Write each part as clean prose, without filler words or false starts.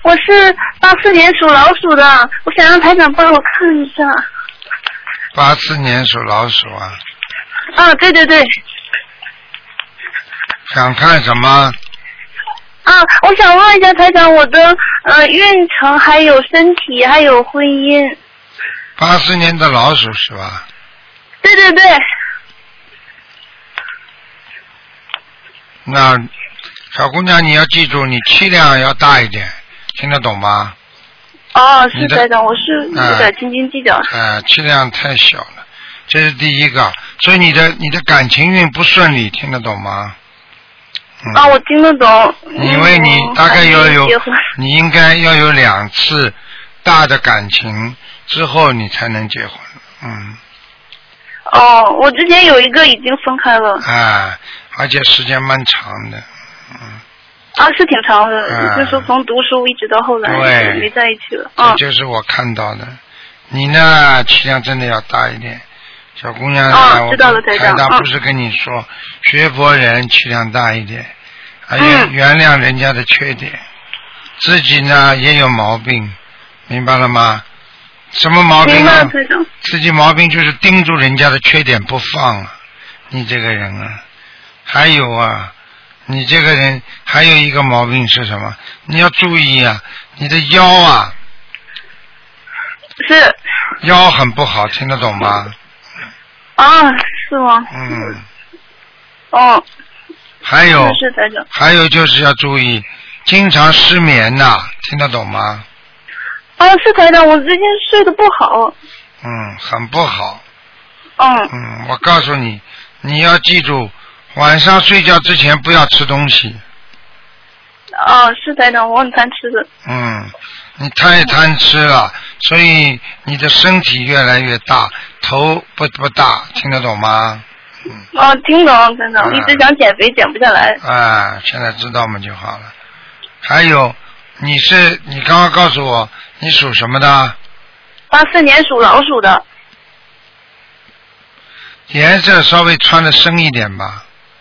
我是84年属老鼠的，我想让台长帮我看一下。 84年属老鼠啊。 啊，对对对。 想看什么？ 啊，我想问一下台长，我的运程还有身体还有婚姻。 84年的老鼠是吧？ 对对对。 那小姑娘你要记住，你气量要大一点，听得懂吗？ 哦，是台长，我是有点斤斤计较。 气量太小了，这是第一个，所以你的感情运不顺利，听得懂吗？ 啊，我听得懂。 因为你大概你应该要有2次大的感情之后你才能结婚。 哦，我之前有一个已经分开了。 而且时间蛮长的。 是挺长的，就是说从读书一直到后来没在一起了。 这就是我看到的。你呢，气量真的要大一点，小姑娘。 知道了，台长。 台长不是跟你说，学佛人气量大一点，原谅人家的缺点，自己呢也有毛病，明白了吗？什么毛病呢？自己毛病就是盯住人家的缺点不放啊！你这个人啊，还有啊，你这个人还有一个毛病是什么？你要注意啊，你的腰啊， 是腰很不好，听得懂吗？ 是吗？ 还有是台长。 还有就是要注意，经常失眠呐，听得懂吗？ 是台长，我最近睡得不好。 很不好。我告诉你，你要记住，晚上睡觉之前不要吃东西。 是台长，我很贪吃的。 你太贪吃了，所以你的身体越来越大，头不大，听得懂吗？ 听懂，台长，一直想减肥减不下来。 现在知道嘛就好了。还有，你刚刚告诉我你属什么的 ？84年属老鼠的。 颜色稍微穿的深一点吧。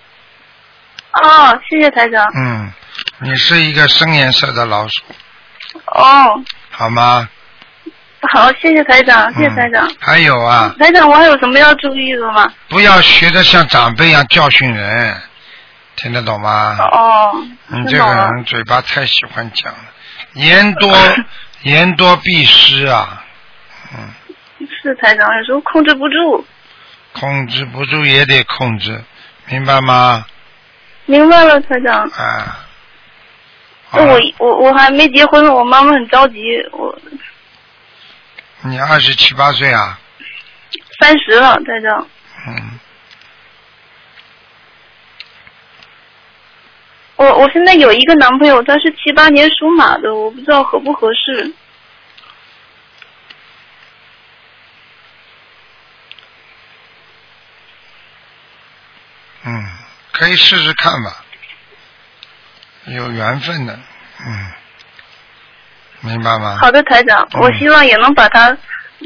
谢谢台长。 你是一个深颜色的老鼠。好吗？ 好，谢谢台长，谢谢台长。 还有啊， 台长，我还有什么要注意的吗？ 不要学得像长辈一样教训人，听得懂吗？你这个人嘴巴太喜欢讲了，言多必失啊。 是台长，有时候控制不住。 控制不住也得控制，明白吗？ 明白了，台长。我还没结婚，我妈妈很着急。 你27、8岁啊 ？30了，台长。我现在有一个男朋友，他是78年属马的，我不知道合不合适。 可以试试看吧，有缘分的。明白吗？ 好的，台长，我希望也能把他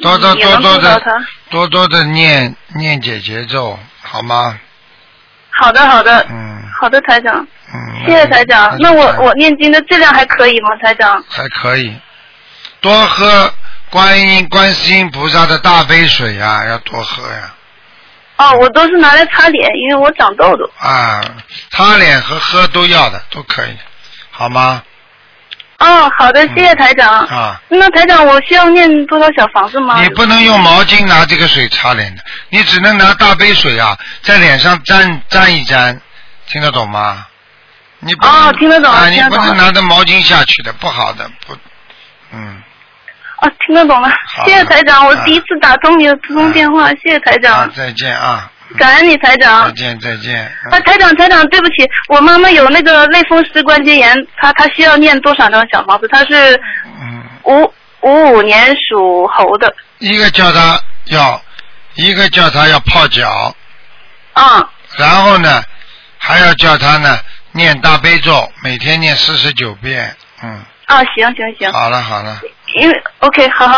多多的念解结咒，好吗？ 好的，好的。好的，台长。谢谢台长。那我念经的质量还可以吗，台长？ 还可以，多喝观世音菩萨的大杯水呀，要多喝呀。 我都是拿来擦脸，因为我长痘痘。 擦脸和喝都要的，都可以，好吗？ 好的，谢谢台长。那台长，我需要念多少小房子吗？ 你不能用毛巾拿这个水擦脸的，你只能拿大杯水啊，在脸上沾一沾，听得懂吗？你不能听得懂。 你不能拿着毛巾下去的，不好的， 听得懂了，谢谢台长，我第一次打通你的通电话，谢谢台长。 再见啊！ 感恩你，台长。 再见。 台长，对不起，我妈妈有那个类风湿关节炎，她需要念多少张小房子？她是55年属猴的。一个叫她要泡脚。然后呢，还要叫她呢念大悲咒，每天念49遍。 行。 好了。 因为 OK， 好。